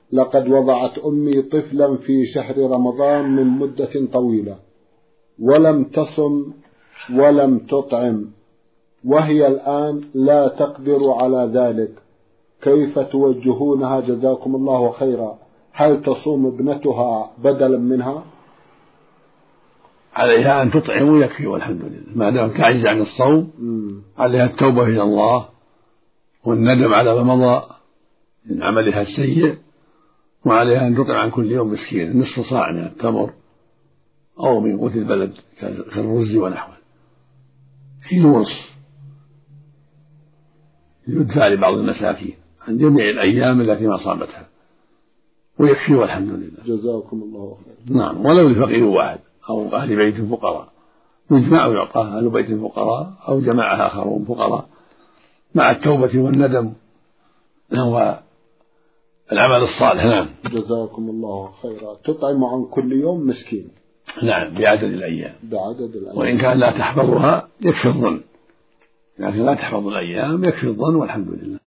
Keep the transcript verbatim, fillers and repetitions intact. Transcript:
لقد وضعت أمي طفلا في شهر رمضان من مدة طويلة ولم تصم ولم تطعم، وهي الآن لا تقدر على ذلك، كيف توجهونها جزاكم الله خيرا؟ هل تصوم ابنتها بدلا منها؟ عليها أن تطعم ويكفي والحمد لله، ما دام تعجز عن الصوم عليها التوبة إلى الله والندم على ما مضى من عملها السيء، وعليها أن تطعم عن كل يوم مسكين نصف صاع من التمر أو من قوت البلد كالرز ونحوه، كيلو ونصف يدفع لبعض المساكين عن جميع الأيام التي ما صامتها، ويكفي والحمد لله. جزاكم الله خير. نعم، ولو لفقير واحد أو أهل بيت فقراء يجمع ويعطى أهل بيت فقراء أو جماعة آخرون فقراء مع التوبة والندم والعمل الصالح. نعم. جزاكم الله خيرا. تطعم عن كل يوم مسكين. نعم، بعدد الأيام. بعدد الأيام. وإن كان لا تحفظها يكفي الظن، لكن لا تحفظ الأيام يكفي الظن والحمد لله.